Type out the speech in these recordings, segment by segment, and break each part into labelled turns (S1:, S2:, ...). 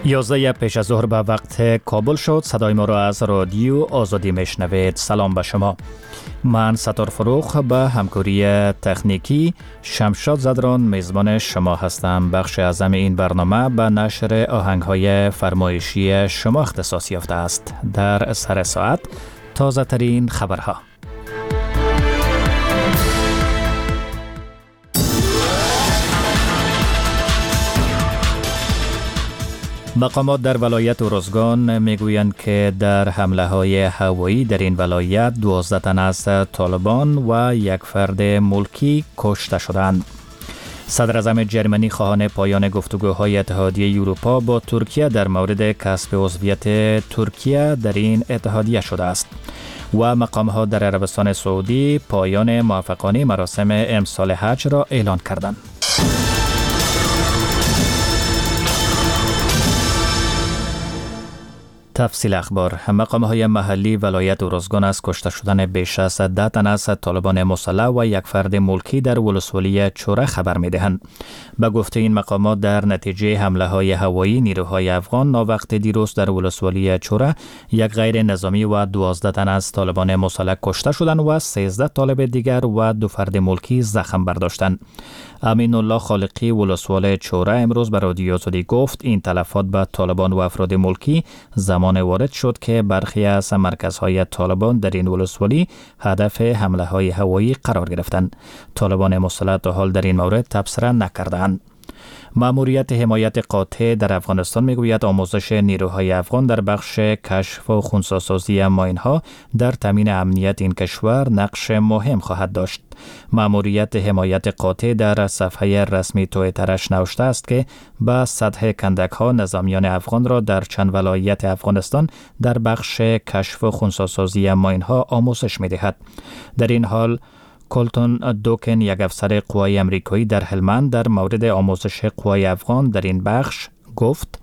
S1: 11 پیش از ظهر به وقت کابل شد. صدای ما را از رادیو آزادی میشنوید. سلام به شما. من ستار فروخ به همکاری تکنیکی شمشاد زدران میزبان شما هستم. بخش اعظم این برنامه به نشر آهنگ‌های فرمایشی شما اختصاص یافته است. در سر ساعت تازه ترین خبرها. مقامات در ولایت ارزگان میگویند که در حمله های هوایی در این ولایت 12 تن از طالبان و یک فرد ملکی کشته شدند. صدر اعظم جرمنی خواهان پایان گفتگوهای اتحادیه اروپا با ترکیه در مورد کسب عضویت ترکیه در این اتحادیه شده است. و مقامات در عربستان سعودی پایان موفقانه مراسم امسال حج را اعلان کردند. تفصیل اخبار. مقام‌های محلی ولایت ارزگان از کشته شدن بیش از 10 تن از طالبان مسلح و یک فرد ملکی در ولسوالی چوره خبر می‌دهند. به گفته این مقامات در نتیجه حمله‌های هوایی نیروهای افغان ناوقت دیروز در ولسوالی چوره یک غیر نظامی و 12 تن از طالبان مسلح کشته شدند و 13 طالب دیگر و 2 فرد ملکی زخم برداشتند. امین الله خالقی ولسوالی چوره امروز به رادیو آزادی گفت این تلفات به طالبان و افراد ملکی زمان وارد شد که برخی از مرکزهای طالبان در این ولسوالی هدف حمله های هوایی قرار گرفتند. طالبان مسلح تا حال در این مورد تبصره نکردند. مأموریت حمایت قاطع در افغانستان میگوید آموزش نیروهای افغان در بخش کشف و خنثی‌سازی ماین‌ها در تامین امنیت این کشور نقش مهم خواهد داشت. مأموریت حمایت قاطع در صفحه رسمی توییترش نوشته است که به سطح کندک‌ها نظامیان افغان را در چند ولایت افغانستان در بخش کشف و خنثی‌سازی ماین‌ها آموزش می‌دهد. در این حال کولتون دوکن یک افسر قوای امریکایی در هلمند در مورد آموزش قوای افغان در این بخش گفت: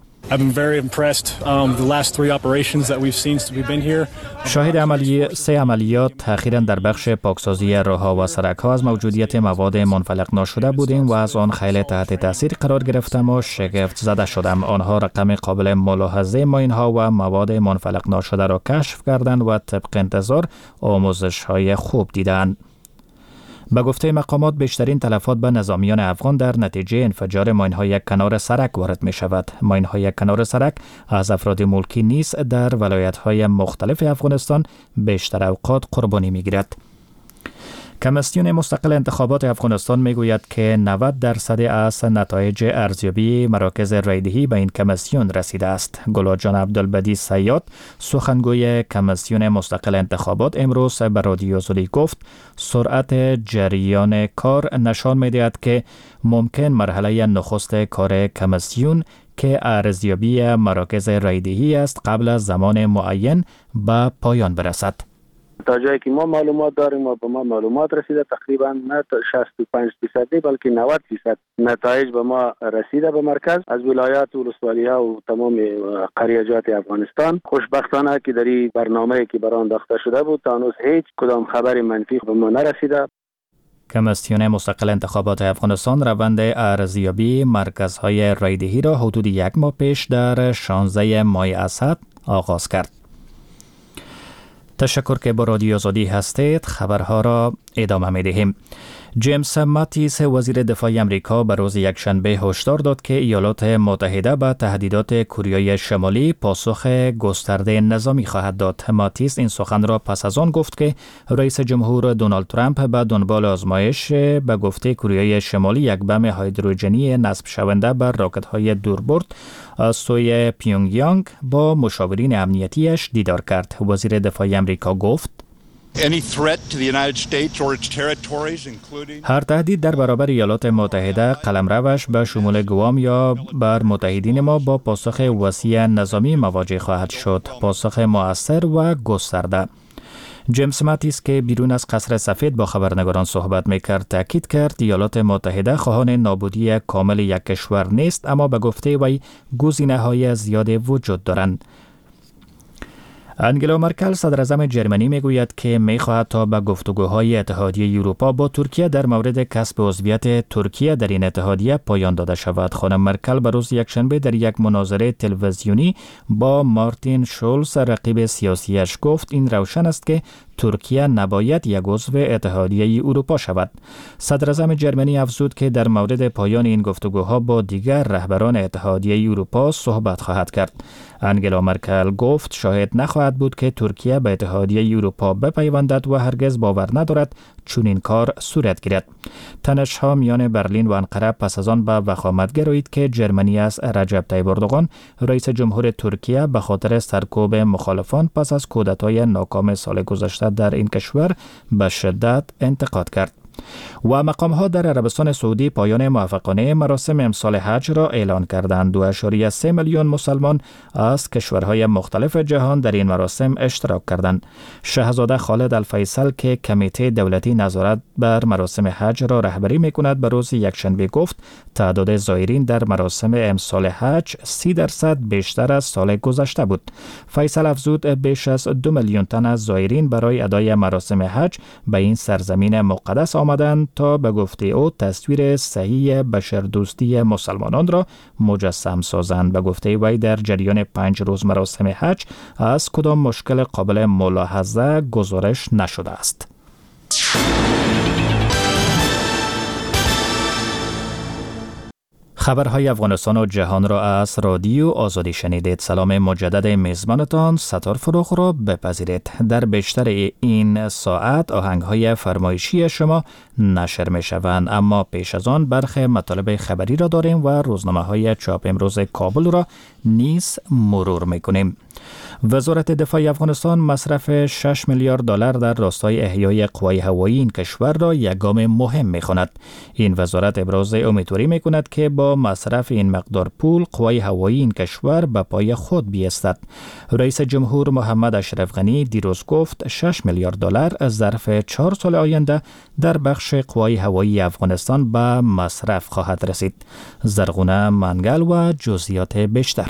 S1: شاهد سه عملیات اخیراً در بخش پاکسازی راه‌ها و سرک‌ها از موجودیت مواد منفلق ناشده بودیم و از آن خیلی تحت تاثیر قرار گرفتم و شگفت زده شدم. آنها رقم قابل ملاحظه ماین‌ها و مواد منفلق ناشده را کشف کردند و طبق انتظار آموزش‌های خوب دیدند. به گفته مقامات بیشترین تلفات به نظامیان افغان در نتیجه انفجار ماین‌های کنار سرک وارد می شود. ماین‌های کنار سرک از افراد ملکی نیز در ولایت‌های مختلف افغانستان بیشتر اوقات قربانی می گیرد. کمیسیون مستقل انتخابات افغانستان میگوید که 90% از نتایج ارزیابی مراکز رایدهی به این کمیسیون رسیده است. گل‌جان عبدالبدی صیاد سخنگوی کمیسیون مستقل انتخابات امروز به رادیو آزادی گفت سرعت جریان کار نشان می‌دهد که ممکن مرحله نخست کار کمیسیون که ارزیابی مراکز رایدهی است قبل از زمان معین به پایان برسد.
S2: تا جایی که ما معلومات داریم و به ما معلومات رسیده تقریبا نه 65% بلکه 90% نتایج به ما رسیده به مرکز از ولایات و ولسوالی‌ها و تمام قریجات افغانستان. خوشبختانه که در این برنامه‌ای که برای انداخته شده بود تا هنوز هیچ کدام خبر منفی به ما نرسیده.
S1: کمیسیون مستقل انتخابات افغانستان روند ارزیابی مرکزهای رایدهی را حدود 1 ماه پیش در 16 ماه اسد آغاز کرد. تشکر که با رادیو آزادی هستید. خبرها را ادامه می دهیم. جیمز ماتیس وزیر دفاع امریکا به روز یکشنبه هشدار داد که ایالات متحده به تهدیدات کره شمالی پاسخ گسترده نظامی خواهد داد. ماتیس این سخن را پس از آن گفت که رئیس جمهور دونالد ترامپ به دنبال آزمایش به گفته کره شمالی یک بم هیدروژنی نصب شونده بر راکت‌های دوربرد از سوی پیونگیانگ با مشاورین امنیتیش دیدار کرد. وزیر دفاع امریکا گفت هر تهدید در برابر ایالات متحده قلمروش به شمول گوام یا بر متحدین ما با پاسخ وسیع نظامی مواجه خواهد شد. پاسخ مؤثر و گسترده. جیمز ماتیس که بیرون از قصر سفید با خبرنگاران صحبت میکرد تاکید کرد ایالات متحده خواهان نابودی کامل یک کشور نیست، اما به گفته وی گزینه‌های زیاد وجود دارند. انگلا مرکل صدراعظم جرمنی میگوید که میخواهد تا به گفتگوهای اتحادیه اروپا با ترکیه در مورد کسب عضویت ترکیه در این اتحادیه پایان داده شود. خانم مرکل به روز یکشنبه در یک مناظره تلویزیونی با مارتین شولز رقیب سیاسیش گفت این روشن است که ترکیه نباید یک عضو اتحادیه اروپا شود. صدراعظم جرمنی افزود که در مورد پایان این گفتگوها با دیگر رهبران اتحادیه اروپا صحبت خواهد کرد. انگلا مرکل گفت شاید نخواهد بود که ترکیه به اتحادیه اروپا بپیوندد و هرگز باور ندارد چون این کار صورت گیرد. تنش‌ها میان برلین و انقره پس از آن به وخامت گرایید که جرمنی از رجب طیب اردوغان رئیس جمهور ترکیه به خاطر سرکوب مخالفان پس از کودتای ناکام سال گذشته در این کشور به شدت انتقاد کرد. و مقام‌ها در عربستان سعودی پایان موفقانه مراسم امسال حج را اعلان کردند. 2.3 میلیون مسلمان از کشورهای مختلف جهان در این مراسم اشتراک کردند. شاهزاده خالد الفیصل که کمیته دولتی نظارت بر مراسم حج را رهبری می‌کند به روز یکشنبه گفت تعداد زائرین در مراسم امسال حج 30% بیشتر از سال گذشته بود. فیصل افزود بیش از 2 میلیون تن از زائرین برای ادای مراسم حج به این سرزمین مقدس آمدند تا به گفته او تصویر صحیح بشردوستی مسلمانان را مجسم سازند. به گفته وی در جریان 5 روز مراسم حج از کدام مشکل قابل ملاحظه گزارش نشده است. خبرهای افغانستان و جهان را از رادیو آزادی شنیدید. سلام مجدد میزبانتان ستار فروغ را بپذیرید. در بیشتر این ساعت آهنگهای فرمایشی شما نشر می شوند، اما پیش از آن برخی مطالب خبری را داریم و روزنامه‌های چاپ امروز کابل را نیز مرور می کنیم. وزارت دفاع افغانستان مصرف 6 میلیارد دلار در راستای احیای قوای هوایی این کشور را یک گام مهم می خواند. این وزارت ابراز امیدواری می کند که با مصرف این مقدار پول قوای هوایی این کشور به پای خود بیستد. رئیس جمهور محمد اشرف غنی دیروز گفت 6 میلیارد دلار ظرف 4 سال آینده در بخش قوای هوایی افغانستان به مصرف خواهد رسید. زرغونه منگل و جزئیات بیشتر.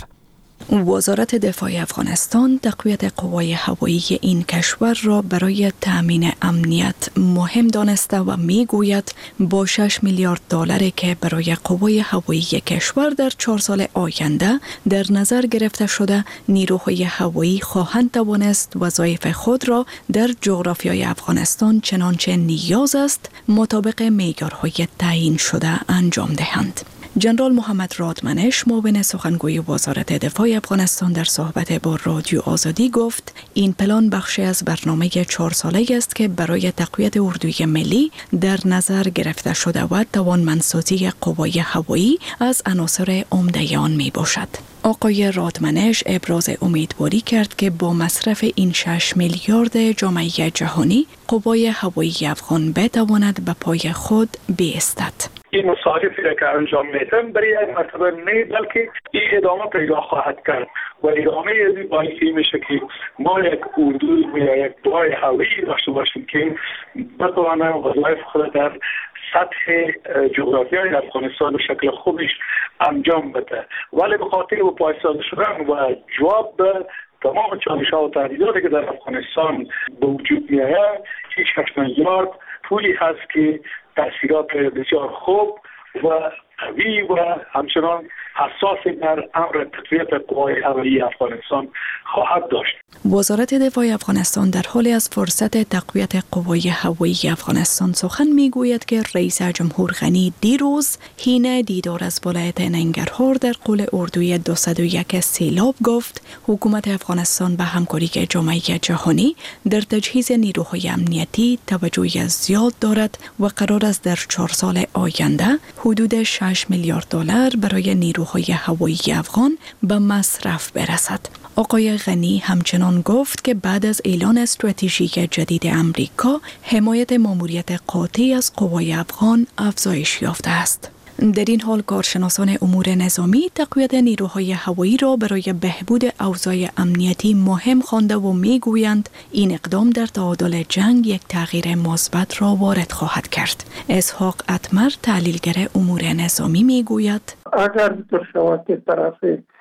S3: وزارت دفاع افغانستان تقویت قوای هوایی این کشور را برای تأمین امنیت مهم دانسته و میگوید با 6 میلیارد دلاری که برای قوای هوایی کشور در 4 سال آینده در نظر گرفته شده، نیروهای هوایی خواهند توانست وظایف خود را در جغرافیای افغانستان چنانچه نیاز است مطابق معیارهای تعیین شده انجام دهند. جنرال محمد رادمنش معاون سخنگوی وزارت دفاع افغانستان در صحبت با رادیو آزادی گفت این پلان بخشی از برنامه 4 ساله است که برای تقویت اردوی ملی در نظر گرفته شده و توانمندسازی قوای هوایی از عناصر عمده آن می باشد. آقای رادمنش ابراز امیدواری کرد که با مصرف این 6 میلیارد جامعه جهانی قوای هوایی افغان بتواند به پای خود بایستد.
S4: این مصارفی را که انجام میدن برای یک مرتبه نه، بلکه این ادامه پیدا خواهد کرد و ادامه از این میشه که ما یک اردو یا یک قوای هوایی داشته باشیم که بتوانه وظایف خود در سطح جغرافیای افغانستان به شکل خوبش انجام بده، ولی به خاطر و پایسازی شدن و جواب به تمام چالش‌ها و تهدیداتی که در افغانستان به وجود میآید، هیچ 8 میلیارد پولی هست که تأثیرات بسیار خوب و قوی و همچنان حساس در امر تقویت قوای هوایی افغانستان خواهد داشت.
S3: وزارت دفاع افغانستان در حال از فرصت تقویت قوای هوایی افغانستان سخن میگوید که رئیس جمهور غنی دیروز حین دیدار از ولایت ننگرهار در قلعه اردوی 201 سیلاب گفت حکومت افغانستان به همکاری جامعه جهانی در تجهیز نیروهای امنیتی توجه زیاد دارد و قرار است در 4 سال آینده حدود 6 میلیارد دلار برای نیروهای هوایی افغان به مصرف برسد. آقای غنی همچنان گفت که بعد از اعلان استراتژیک جدید امریکا، حمایت ماموریت قاطع از قوای افغان افزایش یافته است. در این حال کارشناسان امور نظامی تقویت نیروهای هوایی را برای بهبود اوضاع امنیتی مهم خوانده و میگویند این اقدام در تعادل جنگ یک تغییر مثبت را وارد خواهد کرد. اسحاق اتمر تحلیلگر امور نظامی میگوید
S5: اگر طور شود که طرف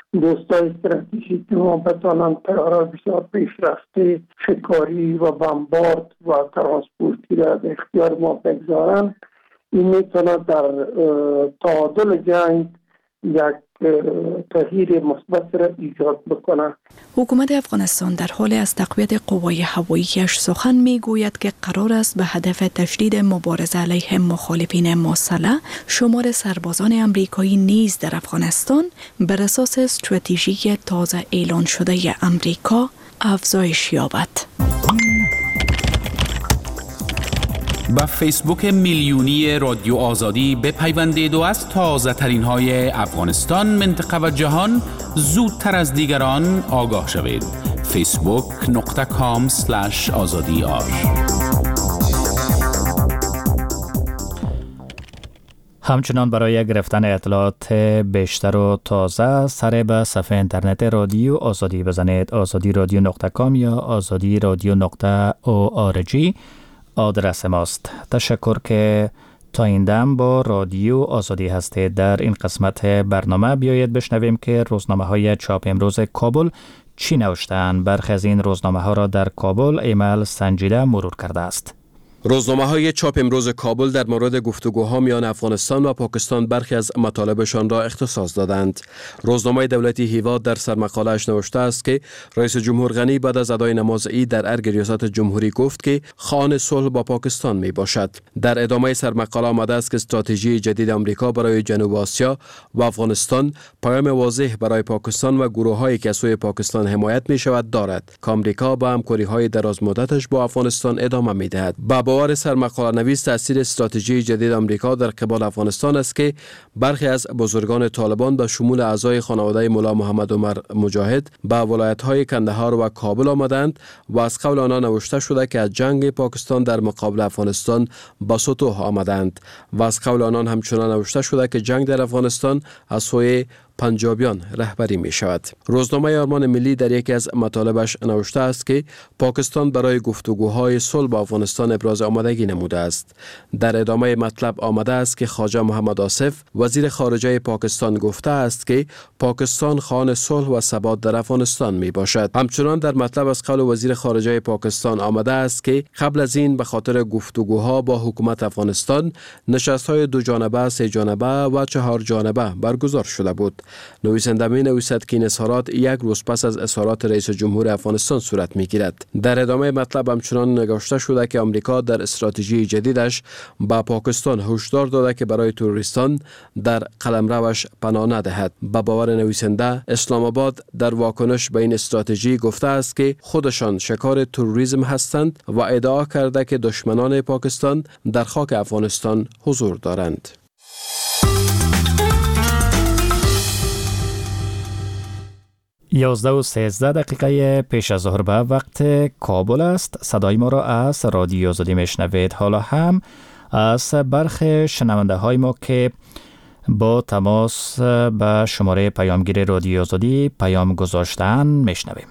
S5: دوستای استراتژیک ما بتوانند طیاره بسیار پیشرفته شکاری و بمبارد و ترانسپورتی را به اختیار ما بگذارند. این میتواند در تعادل جنگ یک تغییر مثبت را ایجاد بکنه.
S3: حکومت افغانستان در حال از تقویت قوای هواییش سخن میگوید که قرار است به هدف تشدید مبارزه علیه مخالفین مسلح شمار سربازان امریکایی نیز در افغانستان بر اساس استراتژی تازه اعلان شده امریکا افزایش یابد.
S6: با فیسبوک میلیونی رادیو آزادی بپیوندید و از تازه ترین های افغانستان، منطقه و جهان زودتر از دیگران آگاه شوید. facebook.com/azadiar.
S1: همچنان برای گرفتن اطلاعات بیشتر و تازه سر به صفحه اینترنت رادیو آزادی بزنید. azadiradio.com یا azadiradio.org آدرس ماست. تشکر که تا این دم با رادیو آزادی هستید. در این قسمت برنامه بیایید بشنویم که روزنامه های چاپ امروز کابل چی نوشتند. برخی از این روزنامه ها را در کابل ایمیل سنجیده مرور کرده است.
S7: روزنامه‌های چاپ امروز کابل در مورد گفتگوها میان افغانستان و پاکستان برخی از مطالبشان را اختصاص دادند. روزنامه دولتی هیواد در سرمقاله‌اش نوشته است که رئیس جمهور غنی بعد از ادای نماز عید در ارگ ریاست جمهوری گفت که خواهان صلح با پاکستان می باشد. در ادامه سرمقاله آمده است که استراتژی جدید آمریکا برای جنوب آسیا و افغانستان پیام واضح برای پاکستان و گروه‌هایی که از سوی پاکستان حمایت می شود دارد که آمریکا با همکاری‌های دراز مدتش با افغانستان ادامه می دهد. باور سرمقاله نویس تاثیر استراتژی جدید آمریکا در قبال افغانستان است که برخی از بزرگان طالبان به شمول اعضای خانواده مولا محمد عمر مجاهد به ولایت‌های کندهار و کابل آمدند و از قول آنها نوشته شده که از جنگ پاکستان در مقابل افغانستان به سطوح آمدند و از قول آنان همچنان نوشته شده که جنگ در افغانستان از سوی پنجابیان رهبری می شود. روزنامه آرمان ملی در یکی از مطالبش نوشته است که پاکستان برای گفتگوهای صلح با افغانستان ابراز آمادگی نموده است. در ادامه مطلب آمده است که خواجه محمد آصف وزیر خارجه پاکستان گفته است که پاکستان خواهان صلح و ثبات در افغانستان می باشد. همچنان در مطلب از قول وزیر خارجه پاکستان آمده است که قبل از این به خاطر گفتگوها با حکومت افغانستان نشست‌های 2 جانبه، 3 جانبه و 4 جانبه برگزار شده بود. نویسنده می نویسد که این اظهارات یک روز پس از اظهارات رئیس جمهور افغانستان صورت می گیرد. در ادامه مطلب همچنان نگاشته شده که آمریکا در استراتژی جدیدش با پاکستان هشدار داده که برای تروریستان در قلمروش پناه ندهد. با باور نویسنده، اسلام آباد در واکنش به این استراتژی گفته است که خودشان شکار تروریسم هستند و ادعا کرده که دشمنان پاکستان در خاک افغانستان حضور دارند.
S1: 11:13 پیش از ظهر به وقت کابل است. صدای ما را از رادیو آزادی میشنوید. حالا هم از برخی شنونده های ما که با تماس به شماره پیامگیر رادیو آزادی پیام گذاشتن میشنویم.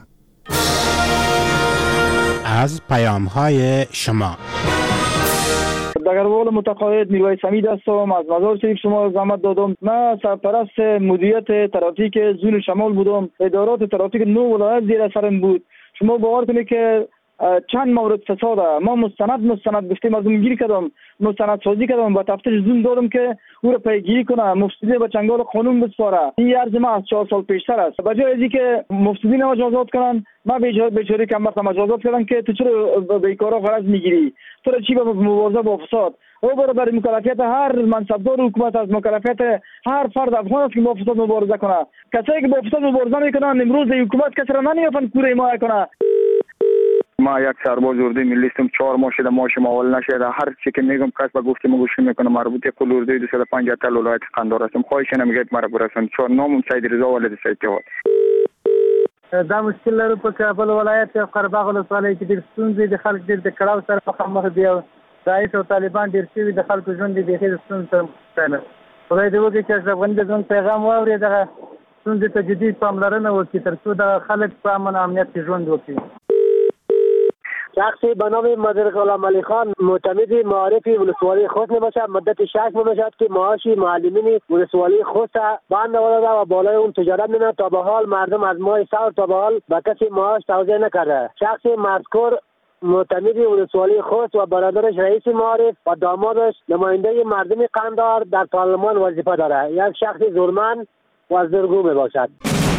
S8: از پیام های شما
S9: دگربال متقاعد میرواعظ حمید هستم. از مزار شریف شما زحمت دادم. من سرپرست مدیریت ترافیک زون شمال بودم. ادارات ترافیک 9 ولایت زیر سرم بود. شما باور کنید که چند مورد فساد ما مستند گفتیم مردم گیری کردم، مستند سازی کردم، با تفتیش زون دادم که او را پیگیری کنه، مفسدین به چنگال قانون بسپاره. این عرض ما از 4 سال پیشتر است. به جای اینکه مفسدین مجازات کنن، ما بیچاره کم وقت مجازات کردن که تو چرا بیکارا غرض میگیری، تو چی به مبارزه با فساد او برای مکلفیت هر منصبدار حکومت از مکلفیت هر فرد افغان است که با فساد مبارزه کنه. کسایی که با فساد مبارزه میکنن امروز حکومت کسی را نمیافن کوره ما کنه.
S10: ما یک سرباز اردوی ملی هستم. 4 ماه شده ماش ماول نشده. هر چی که میگم کس به گفتم گوش نمیکنه. مربوط به اردوی 250 تا ولایت قندهار هستم. خواهش نمیگید مرا برسون. 4 نامم سید رضا ولد سیدتواد.
S11: دا مشکل لرو په کابل ولایت قرباغ ولسوالۍ کې ډېر ستونزې د خلک ډېر د کړاو سره مخامخ دي او رئیس او طالبان ډېر شوي د خلکو ژوند د بېخي د ستونزو سره مخ دی. خدای دې وکړي چې اشرف غني د ژوند پیغام واوري، دغه ستونزې ته جدي پاملرنه وکړي تر څو د خلک په امن او امنیت کې ژوند وکړي.
S12: شخصی به نام مدیر غلام علی خان معتمد معارف ولسوالی خوست میباشد. مدت 6 ماه میشد که معاش معلمین ولسوالی خوست بند آورده و بالای اون تجارت میکنه. تا به حال مردم از ماه سال تا به حال به کسی معاش توزیع نکرده. شخص مذکور معتمد ولسوالی خوست و برادرش رئیس معارف و دامادش نماینده مردم قندهار در پارلمان وظیفه داره. یک شخص زورمند و زرگو میباشد.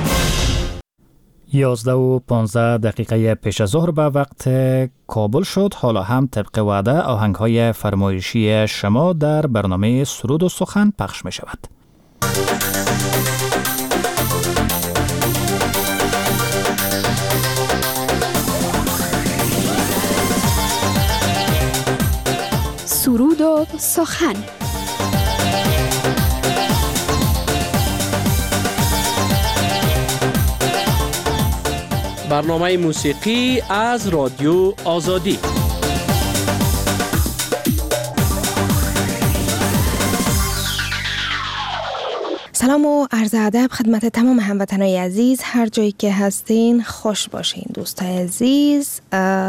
S1: 11:15 پیش از ظهر به وقت کابل شد. حالا هم طبق وعده آهنگ‌های فرمایشی شما در برنامه سرود و سخن پخش می شود.
S3: سرود و سخن.
S7: برنامه موسیقی از رادیو آزادی.
S13: سلام و عرض ادب خدمت تمام هموطنان عزیز، هر جایی که هستین خوش باشین. دوستای عزیز،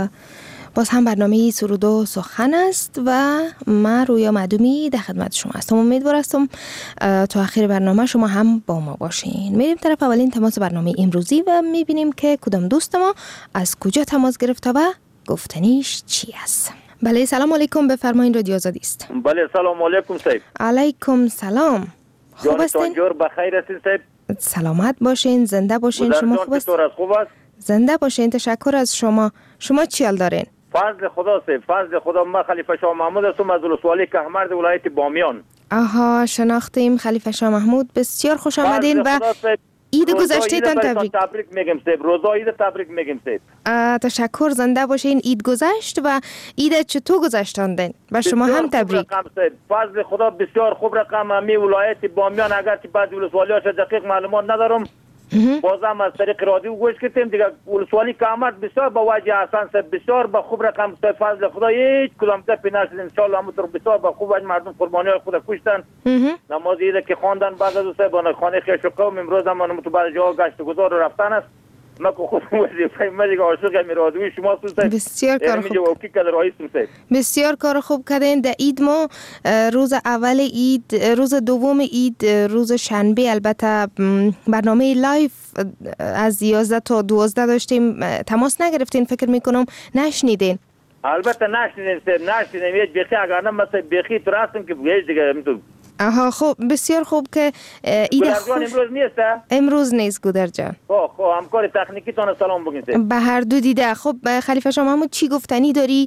S13: باز هم برنامه سرود و سخن است و من رویا معدومی در خدمت شما هستم. امیدوار هستم تا آخر برنامه شما هم با ما باشین. میریم طرف اولین تماس برنامه امروزی و میبینیم که کدام دوست ما از کجا تماس گرفته و گفتنیش چی است. بله، سلام علیکم، بفرمایید، رادیو آزادی است.
S14: بله، سلام علیکم صاحب.
S13: علیکم سلام. خوب هستین؟
S14: جور بخیر هستین صاحب؟
S13: سلامت باشین، زنده باشین. شما خوب هستین؟
S14: خوب است؟
S13: زنده باشین، تشکر از شما. شما چی حال دارین؟
S14: فضل خدا صاحب، فضل خدا. من خلیفه شاه محمود هستم از ولسوالی کهمرد ولایت بامیان.
S13: آها، شناختیم خلیفه شاه محمود. بسیار خوش آمدین و عید گذشتهتان
S14: تبریک میگم صاحب. روزا عید تبریک میگم صاحب.
S13: تشکر، زنده باشین. عید گذشت و عید چطور گذشتاندین و شما هم تبریک.
S14: فضل خدا بسیار خوب رقم. امی ولایت بامیان اگر که بعضی ولسوالی‌هاش دقیق معلومات ندارم، بازم از طریق رادیو گوش کردیم دیگه. ولسوالی کامرد بسیار با وجه حسن صاحب بسیار با خوب رقم صاحب. فضل خدا هیچ کدام دفعه نشد ان شاء الله. همونطور بسیار با خوب وجه مردم قربانی‌های خود کشتن. نماز عید که خواندن بعد از صاحب خانه خیش و قوم امروز هم من تو بعد جا گشت گذار رفتن است. من که خودم وظیفه من دیگه عاشق رادیوی شما هستم.
S13: بسیار کار خوب. بسیار کار خوب کردین. در عید ما روز اول عید، روز دوم عید، روز شنبه البته برنامه لایف از 11 تا 12 داشتیم. تماس نگرفتین فکر میکنم، نشنیدین؟
S14: البته نشنیدیم هیچ بخی. اگر نه مثلا بخی تو راستم که هیچ دیگه میتونم.
S13: آها، خب بسیار خوب که عید خوش.
S14: امروز نیست؟
S13: امروز نیست گودر جان.
S14: خب همکار تکنیکی تون سلام بگین.
S13: به هر دو دیده. خب خلیفه شاه محمود چی گفتنی داری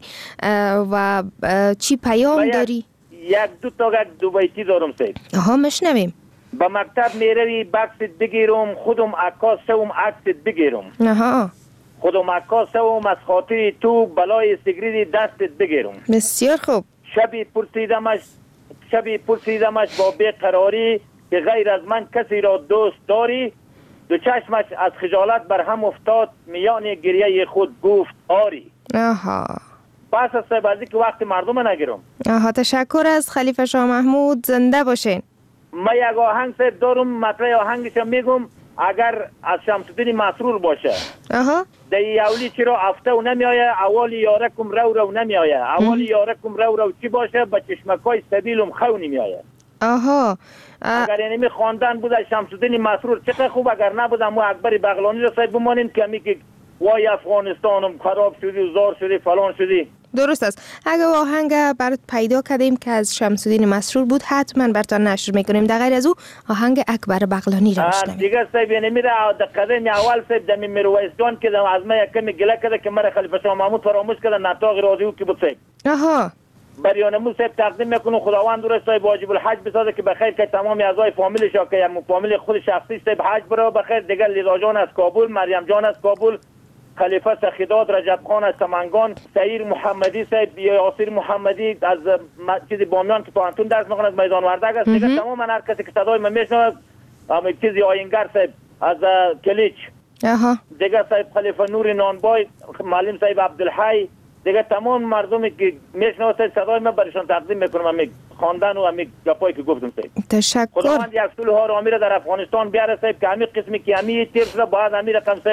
S13: و چی پیام داری؟
S14: یک دو تا دو بیتی دارم صاحب.
S13: آها، مشنویم.
S14: با مکتب میروی بکست بگیرم، خودم عکاس شوم عکست بگیرم.
S13: آها،
S14: خودم عکاس شوم از خاطر تو بلای سیگریت دستت بگیرم.
S13: بسیار خوب.
S14: شبی پرسیدمش با بیقراری که غیر از من کسی را دوست داری. دو چشمش از خجالت بر هم افتاد، میان گریه خود گفت آری.
S13: آها،
S14: پس از سبازی که وقت مردم نگیرم.
S13: آها، تشکر از خلیفه شاه محمود، زنده باشین.
S14: من یک آهنگ سر دارم، مطلع آهنگش میگم. اگر از شمس‌الدین مسرور باشه.
S13: آها،
S14: دی اولی چرا افته و نمیآیه، اولی یارکم رو نمیآیه. اولی یارکم رو چی باشه، با چشمکای سبیلم خو نمیآیه.
S13: آها،
S14: اگر یعنی می خواندن بود شمس‌الدین مسرور چقدر خوب. اگر نبودم ما اکبر بغلانی رو صاحب بمانیم که میگه وای افغانستانم خراب شدی و زار شدی فلان شدی.
S13: درست است. اگه آهنگ برات پیدا کردیم که از شمس‌الدین مسرور بود حتما براتون نشر میکنیم. در غیر از او آهنگ اکبر بغلانی رو میشنویم.
S14: دیگه صاحب یعنی میره دقیقاً اول صاحب دمی میرویس جان که از ما یکم گله کرده که مرا خلیفه شاه محمود فراموش کرده نطاق رادیو که بود صاحب.
S13: آها،
S14: بریانمو صاحب تقدیم میکنم. خداوند رو صاحب واجب الحج بسازه که بخیر که تمام اعضای فامیلش که فامیل خود شخصی صاحب حج بره بخیر. دیگه لیلا جان از کابل، مریم جان از کابل، خلیفه سخیداد، رجب خان از سمنگان، سعیر محمدی صاحب، یاسر محمدی از چیزی بامیان که پانتون درس میخونه از میدان وردگ است. دیگه تمام هر کسی که صدای من میشنوه، چیزی آینگر صاحب از کلیچ.
S13: آها،
S14: دیگه صاحب خلیفه نور نانبای، معلم صاحب عبدالحی، دیگه تمام مردمی که میشنوه صدای من برشان تقدیم میکنم. امی خواندن و امی گپایی که گفتم صاحب.
S13: تشکر.
S14: خداوند یک صلح ها را میره در افغانستان بیاره صاحب که امی قسمی که امی تیر شده باید امی رقم صاحب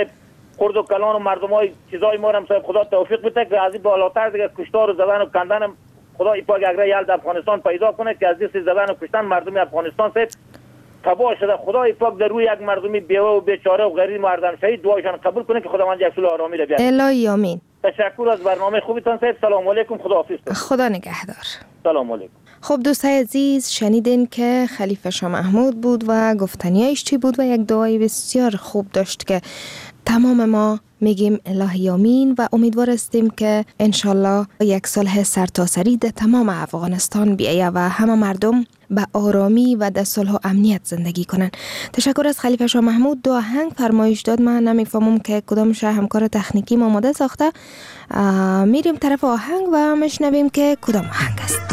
S14: خرد و کلان و مردمای چیزای ما هم صاحب خدا توفیق بده که از این بالاتر دیگه کشتار و زدن و کندن هم خدا ای پاک اگر یال در افغانستان پیدا کنه که از دست زدن و کشتن مردم افغانستان صاحب تباه شده. خدا ای پاک در روی یک مردمی بیوه و بیچاره و غریب مردان شهید دعایشان قبول کنه که خداوند یک صلح آرامی را بیاره.
S13: الهی آمین.
S14: تشکر از برنامه خوبتان صاحب. سلام علیکم. خدا حافظ.
S13: خدا نگهدار.
S14: سلام علیکم.
S13: خب دوستای عزیز، شنیدین که خلیفه شاه محمود بود و گفتنیایش چی بود و یک دعای بسیار خوب داشت که تمام ما میگیم الهی آمین و امیدوار هستیم که انشالله یک صلح سرتاسری در تمام افغانستان بیایه و همه مردم به آرامی و در صلح و امنیت زندگی کنن. تشکر از خلیفه شاه محمود. دو آهنگ فرمایش داد، من نمیفهمم که کدامش همکار تکنیکی ما آماده ساخته. میریم طرف آهنگ و مشنویم که کدام آهنگ است.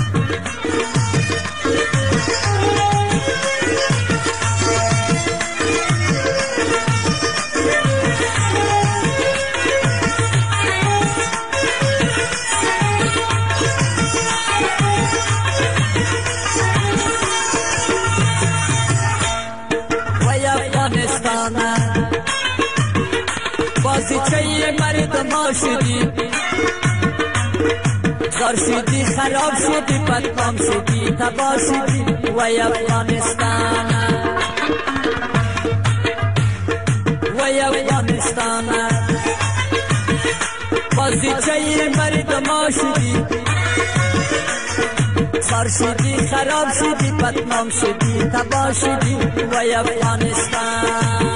S15: بازیچه مردم شدی، زار شدی، خراب شدی، بدنام شدی، تباه شدی وای افغانستان، وای افغانستان. بازیچه مردم شدی، زار شدی، خراب شدی، بدنام شدی، تباه شدی وای افغانستان.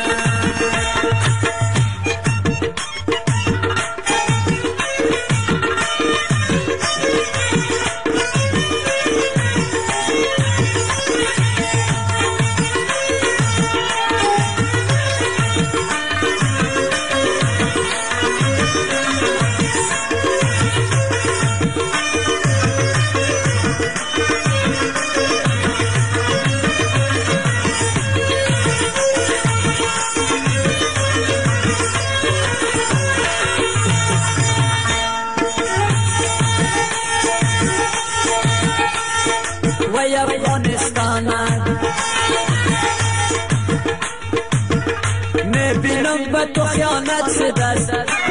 S15: وای افغانستان، میبینم به تو خیانت شده است،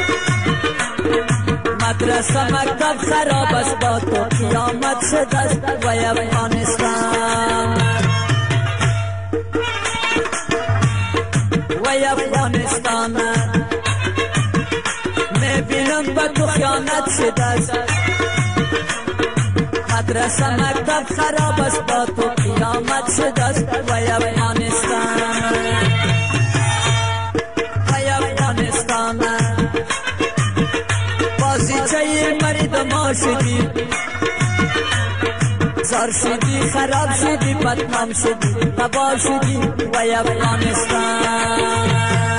S15: مدرسه مکتب خراب است، با تو قیامت شده است وای افغانستان، وای افغانستان. میبینم به تو خیانت شده است، مدرسه مکتب خراب است، با تو قیامت شده است وای افغانستان، وای افغانستان. بازیچه مردم شدی، زار شدی، خراب شدی، بدنام شدی، تباه شدی وای افغانستان.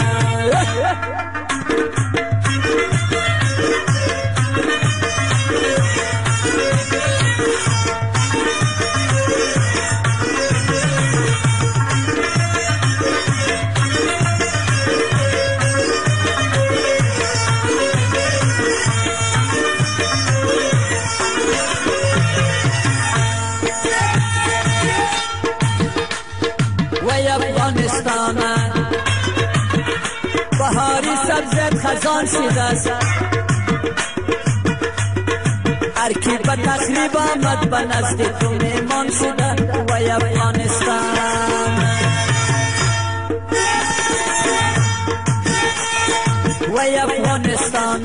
S15: بهاری سبزت خزان شده است، هر کی به تخریب آمد به نزد تو میمان شده وای افغانستان، وای افغانستان.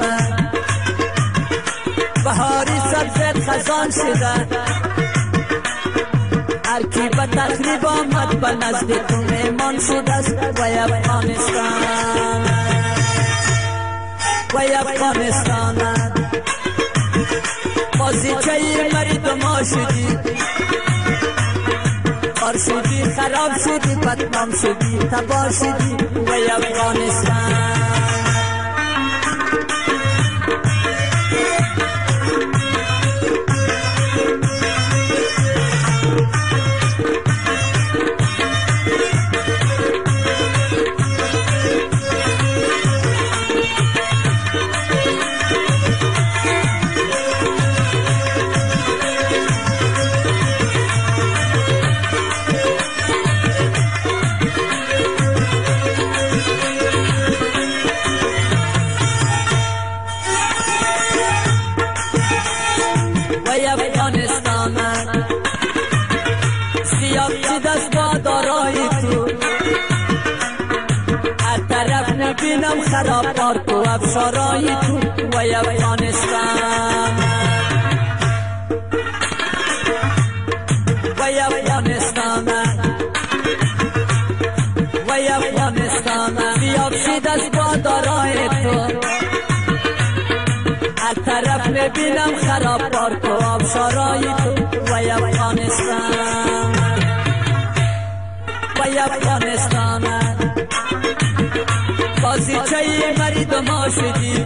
S15: بهاری سبزت خزان شده، هر کی به تخریب آمد به نزد تو میمان شده است وای افغانستان، وای افغانستان. بازیچه مردم شدی، خار شدی، خراب شدی، بدنام شدی، تباه شدی وای افغانستان. ببینم خراب پارک و افشارای تو وای افغانستان وای افغانستان وای افغانستان بیافشید از بادارای تو هر طرف ببینم خراب پارک و افشارای تو وای افغانستان وای افغانستان بازیچه مردم شدی.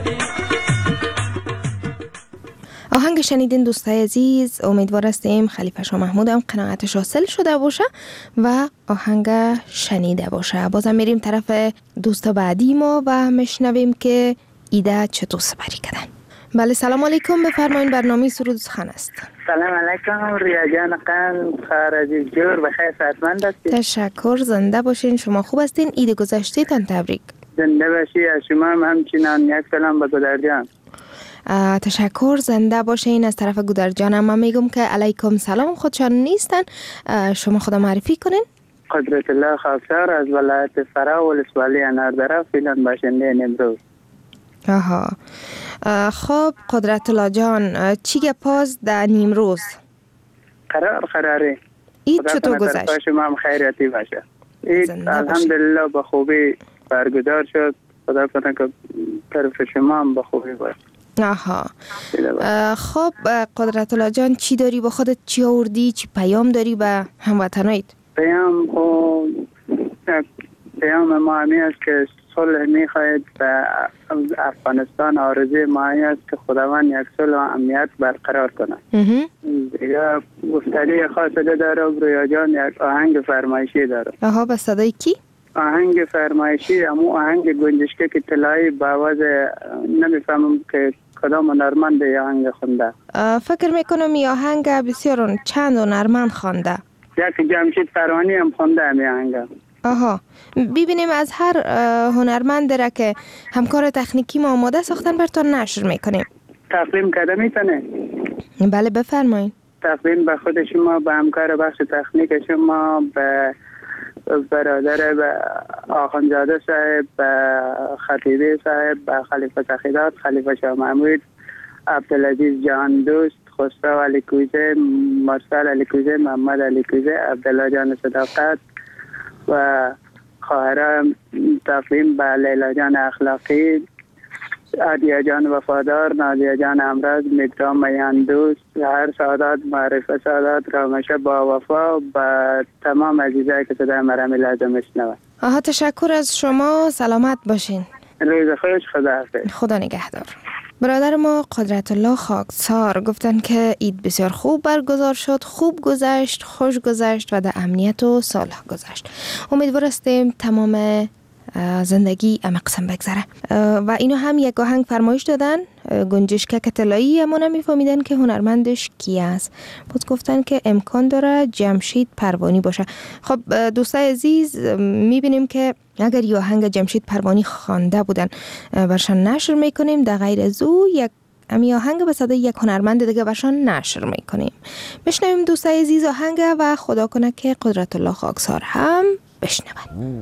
S13: آهنگ شنیدین دوستای عزیز، امیدوار هستیم خلیفه شاه محمود هم قناعتش حاصل شده باشه و آهنگ شنیده باشه. بازم میریم طرف دوستا بعدی ما و میشنویم که ایده چطور سپری کردن. بله سلام علیکم، بفرمایید برنامه سرود سخن است.
S16: سلام علیکم ریا جان قند خارجی جور بخیر صحتمند هستید؟
S13: تشکر، زنده باشین. شما خوب هستین؟ عید گذشته تان تبریک.
S16: زنده باشی. از شما هم همچنان یک سلام به گودرجان.
S13: تشکر، زنده باشین. از طرف گودرجانم من میگم که علیکم سلام، خودشان نیستن، شما خدا معرفی کنین.
S16: قدرت الله خاکسار از ولایت فرا ولسوالی اناردره فیلان باشنده نیمروز.
S13: آها خب قدرت الله جان، چی گپاز در نیمروز؟
S16: قراره
S13: اید چطور گذشت؟
S16: شما هم خیریتی باشه. اید الحمدلله به خوبی برگزار شد. خدا کنه که طرف شما هم به خوبی باشه.
S13: آها خب قدرت الله جان، چی داری با خودت؟ چی آوردی؟ چی پیام داری به هموطنایت؟
S16: پیام ما همی است که صلح میخواهید به افغانستان. آرزوی ما همی است که خداوند یک صلح و امنیت برقرار کنه. دیگه گفتاری خاصه داره. رویا جان یک آهنگ فرمایشی داره.
S13: آها به صدای کی؟
S16: آهنگ فرمایشی همون آهنگ گنجشکه که طلایی با آواز نمیفهمم که کدام هنرمند آهنگ خونده.
S13: فکر میکنم این آهنگ بسیار چند هنرمند خوانده.
S16: یک جمشید پروانی هم خونده می آهنگ.
S13: آها ببینیم از هر هنرمند را که همکار تکنیکی ما آماده ساختن براتون نشر میکنیم.
S16: تقدیم کرده میتونه؟
S13: بله بفرمایید.
S16: تقدیم به خود شما، به همکار بخش تکنیک شما، به برادر به آخوندزاده صاحب، به خطیبی صاحب، به خلیفه تخیدات، خلیفه شاه محمود، عبدالعزیز جان دوست، خسرو علی کوزه، مرسل علی کوزه، محمد علی کوزه، عبدالله جان صداقت و خواهرم تقدیم به لیلا جان اخلاقی، عدیه جان وفادار، نادیه جان امراض، مدرام میان دوست، هر سعادت، معرفه سعادت، رامشه با وفا، و تمام عزیزایی که صدای مرمی لازم میشنوند.
S13: آها تشکر از شما، سلامت باشین.
S16: روز خوش، خدا حافظ.
S13: خدا نگهدار. برادر ما قدرت الله خاکسار گفتن که عید بسیار خوب برگزار شد، خوب گذشت، خوش گذشت و در امنیت و صلح گذشت. امیدوار هستیم تمام زندگی امقسم بگذره. و اینو هم یک آهنگ فرمایش دادن، گنجشکه طلایی، اما نمیفهمیدن که هنرمندش کی است. بود گفتن که امکان داره جمشید پروانی باشه. خب دوستای عزیز، میبینیم که اگر یه آهنگ جمشید پروانی خوانده بودن برشان نشر میکنیم، در غیر از او یک امی آهنگ به صدای یک هنرمند دیگه برشان نشر میکنیم. بشنویم دوستای عزیز آهنگ و خدا کنه که قدرت الله خاکسار هم بشنون.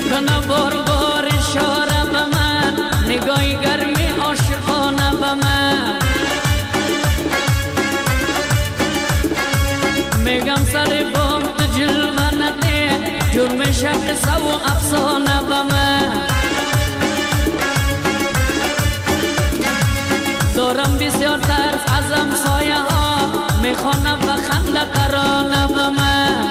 S17: کنه بار بار اشاره به من، نگاهی گرمی عاشقانه به من. میگم سر بام تو جلوه نده، جرم شب قصه و افسانه به من. دارم بسیار ترس از همسایه ها، میخوانه به خنده ترانه به من.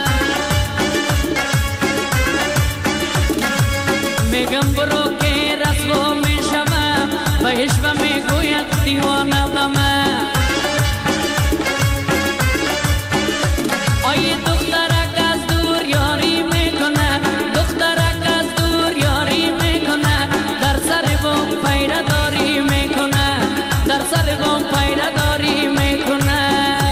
S17: میگم برو که رسوا میشم، بهش و میگوید دیوانه به من. آی دخترک از دور یاری میکنه، دخترک از دور یاری میکنه، در سر بام پیره داری میکنه، در سر بام پیره داری میکنه.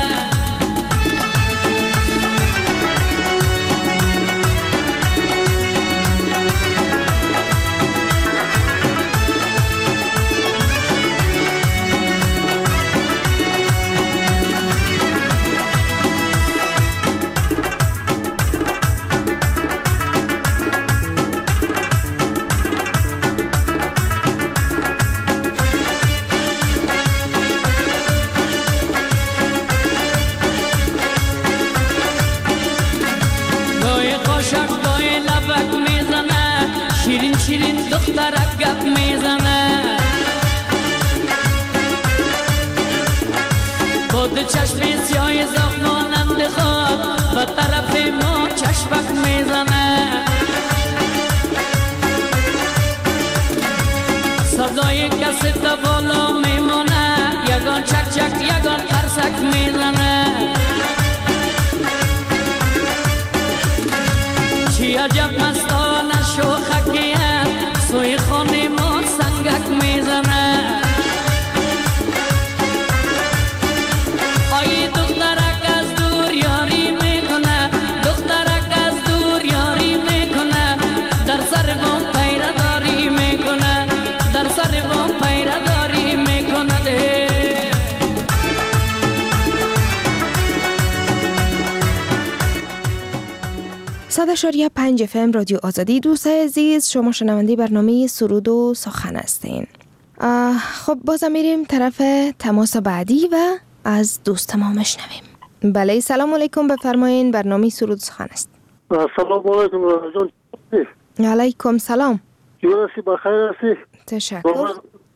S17: شیرین دخترک گپ میزنه، بود چشم سیاه زخمانند خواب به طرف ما چشمک میزنه. صدای کسی تا بالا میمونه، یگان چک چک یگان ترسک میزنه. چی عجب مستانه شوخکیه، سوی خانه ما سنگک میزنه. آی دخترک از دور یاری میکنه، دخترک از دور یاری میکنه، در سر بام پیره داری میکنه، در سر بام پیره داری میکنه.
S13: 100.5 FM رادیو آزادی. دوستای عزیز، شما شنونده برنامه سرود و سخن هستین. خب بازم میریم طرف تماس بعدی و از دوست ما مشنویم. بله، سلام علیکم، بفرمایین، برنامه سرود و سخن است.
S5: سلام علیکم جان.
S13: علیکم سلام.
S5: یوسی بخیر هستی؟
S13: تشکر.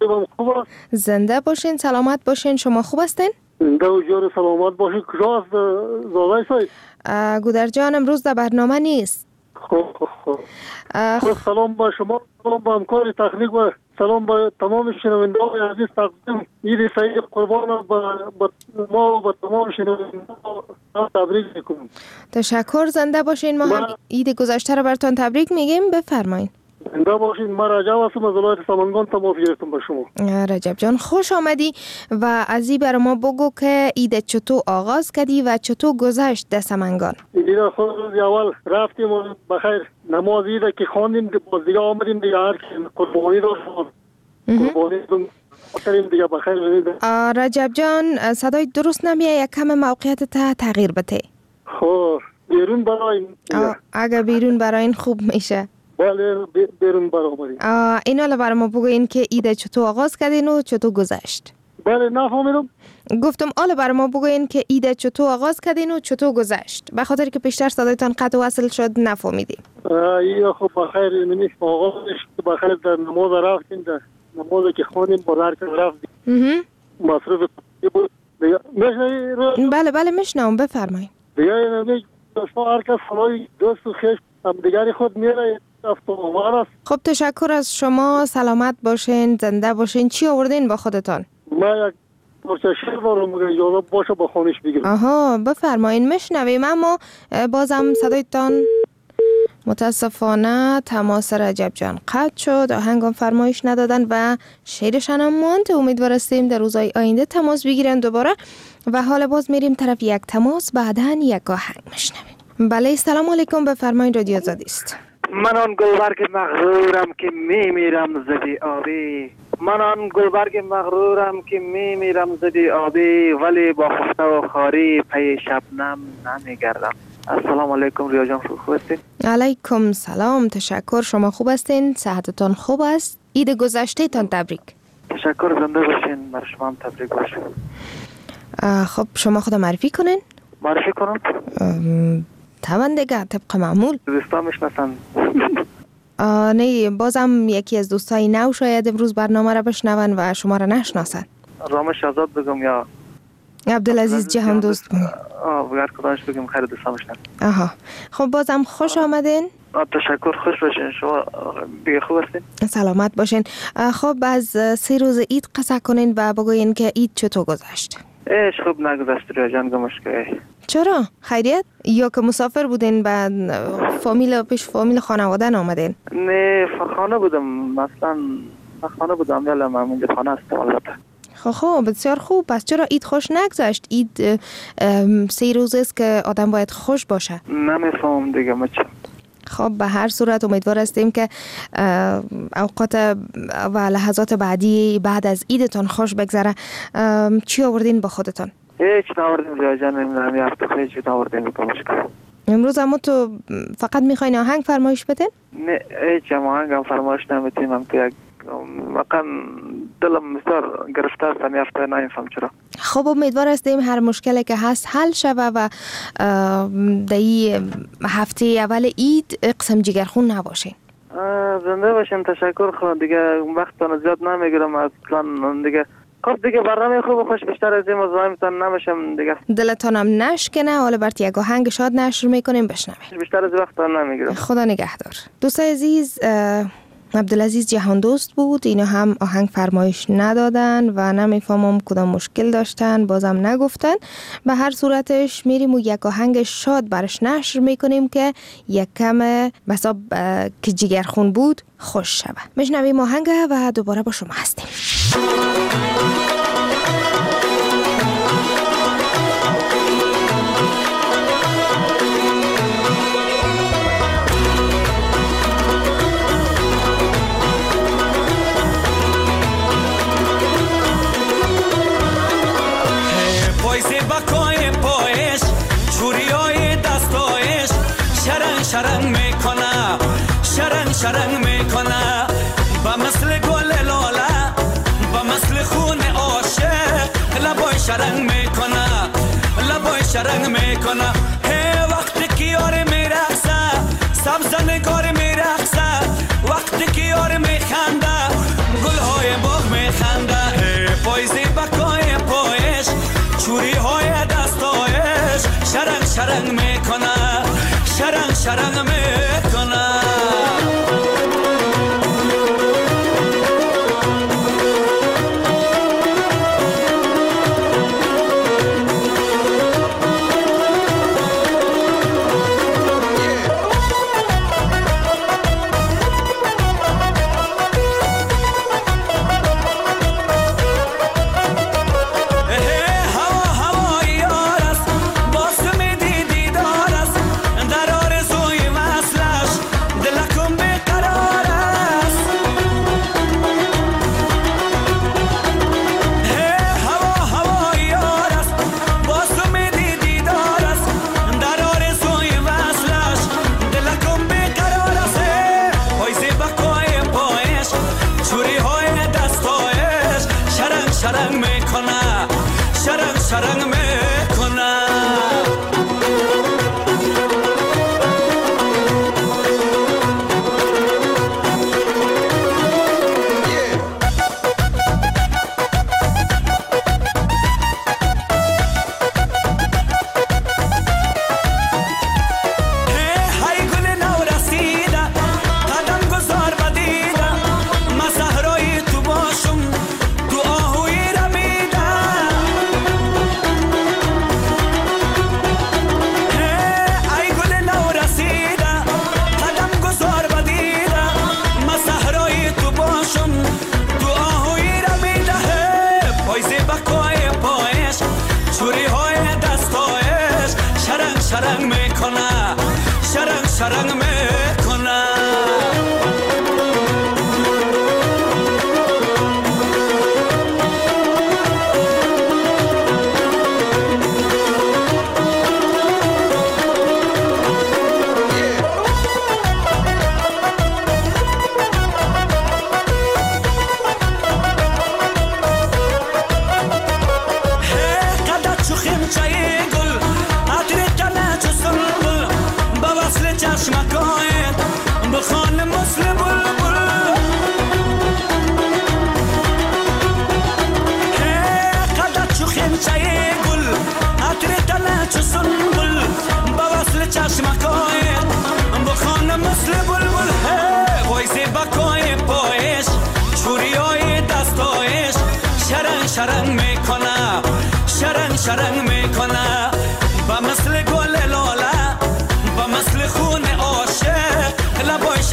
S13: زنده باشین، سلامت باشین. شما خوب هستین؟
S5: زنده و جور سلامت باشین. کجا است زاده سید؟
S13: گودر جان امروز در برنامه نیست.
S5: خب سلام با شما، سلام با همکار تکنیک و سلام با تمام شنونده های عزیز. تقدیم عید سعید قربان با ما و با تمام شنونده ها تبریک میکنم.
S13: تشکر، زنده باشین. ما هم عید گذشته رو براتون تبریک میگیم. بفرمایید.
S5: زنده باشین. ما رجب هستم از ولایت سمنگان تماس گرفتم با شما.
S13: رجب جان خوش آمدی و از این برای ما بگو که عید چطور آغاز کردی و چطور گذشت در سمنگان؟
S5: عید خود روز اول رفتیم و بخیر نماز عید که خواندیم، باز دیگه آمدیم دیگه هر قربانی رو قربانی کردیم دیگه بخیر.
S13: رجب جان صدای درست نمیاد، یک کم موقعیت تا تغییر بده.
S5: خب بیرون براین.
S13: اگه بیرون براین خوب میشه.
S5: بله بیرون برآمدیم.
S13: اینا برای ما بگوین که عید چطور آغاز کردین و چطور گذشت.
S5: بله نفهمیدم.
S13: گفتم آله برای ما بگوین که عید چطور آغاز کردین و چطور گذشت، به خاطر که پیشتر صدایتان قطع و وصل شد نفهمیدیم.
S5: یا خب بخیر منیش آغازش بخیر در نماز رفتیم، در نماز که خوانیم بازار که رفتیم مصرف بود.
S13: بله میشنم، بفرمایید.
S5: دیگه نمیشه هر کس خلای دوست و خیش هم دیگری خود میره.
S13: خب تشکر از شما، سلامت باشین، زنده باشین. چی آوردین با خودتان؟
S5: ما یک پرچه شیر دارم، اجازه باشه با خانش بگیرم.
S13: بفرمایین، مشنویم. اما بازم صدایتان متاسفانه تماس رجب جان قطع شد، آهنگم فرمایش ندادن و شعرشان هم ماند. امیدوار هستیم در روزهای آینده تماس بگیرن دوباره. و حالا باز میریم طرف یک تماس، بعداً یک آهنگ مشنویم. بله سلام علیکم، بفرمایید، رادیو آزادی است.
S18: من آن گلبرگ مغرورم که میمیرم زدی آبی، من آن گلبرگ مغرورم که میمیرم زدی آبی، ولی با خفته و خاری پی شبنم نمیگردم. السلام علیکم ریا جان، خوب هستی؟
S13: علیکم سلام، تشکر. شما خوب هستین؟ صحتتان خوب است؟ عید گذشته تان تبریک.
S18: تشکر، زنده باشین. بر شما هم تبریک باشه.
S13: خب شما خود معرفی کنین؟
S18: معرفی کنم؟
S13: طبعا دیگه طبق معمول.
S18: دوستا میشناسن.
S13: نه، بازم یکی از دوستای نو شاید امروز برنامه را بشنون و شما را نشناسن.
S18: رامش آزاد بگم یا
S13: عبدالعزیز جهان دوست بگم؟
S18: بگر کدامش بگم خیر دوستا میشنن.
S13: آها، خب بازم خوش آمدین.
S18: تشکر، خوش باشین. شما دیگه خوب هستین؟
S13: سلامت باشین. خب از 3 روز عید قصه کنین و بگوین که عید چطور گذشت؟
S18: ایش خوب نگذشت ریا جان، گمشکه.
S13: چرا؟ خیریت؟ یا که مسافر بودین بعد فامیل خانواده آمدین؟
S18: نه، خانه بودم. مثلا خانه بودم، یالا من اینجا خانه است البته.
S13: خب بسیار خوب. پس چرا عید خوش نگذشت؟ عید 3 روز است که آدم باید خوش باشه.
S18: نمیفهم دیگه مچه.
S13: خب به هر صورت امیدوار هستیم که اوقات و لحظات بعدی بعد از عیدتان خوش بگذره. چی آوردین با خودتان؟
S18: هیچ ناوردیم ریا جان، نمی هفته هیچ ناوردیم بکنمش کنم.
S13: امروز اما تو فقط میخواین آهنگ فرمایش بدین؟
S18: نه، هیچ آهنگ هم فرمایش نمیتیم. هم که واقعا دلم بسیار گرفته است. همی هفته نمیفهم چرا.
S13: خب امیدوار هستیم هر مشکلی که هست حل شوه و در این هفته اول عید قسم جگرخون نباشین.
S18: زنده باشین. تشکر. خود دیگه وقتتان زیاد نمیگیرم از کان دیگه. خب دیگه برنامه خوب و خوش بیشتر از این مزاحمتان نمیشم دیگه.
S13: دلتانم نشکنه. حالا برات یک آهنگ شاد نشر میکنیم بشنویم.
S18: بیشتر از وقتتان نمیگیرم.
S13: خدا نگهدار. دوستای عزیز، عبدالعزیز جهان دوست بود. اینا هم آهنگ فرمایش ندادن و نمیفهمم کدام مشکل داشتن، بازم نگفتن. به هر صورتش میریم و یک آهنگ شاد برش نشر میکنیم که یک کم بساب که جگرخون بود خوش شوه. میشنویم آهنگ و دوباره با شما هستیم.
S19: شرنگ میکنه، شرنگ میکنه، با مثل گل لاله، با مثل خون عاشق، لبای شرنگ میکنه، لبای شرنگ میکنه. وقتی که یار میرقصه، سبز نگار میرقصه، وقتی که یار میخنده، گلهای باغ میخنده. پایزی بکای پایش، چوری های دستایش، شرنگ میکنه، شرنگ میکنه. شرنگ میکنه. شرنگ میکنه، شرنگ میکنه.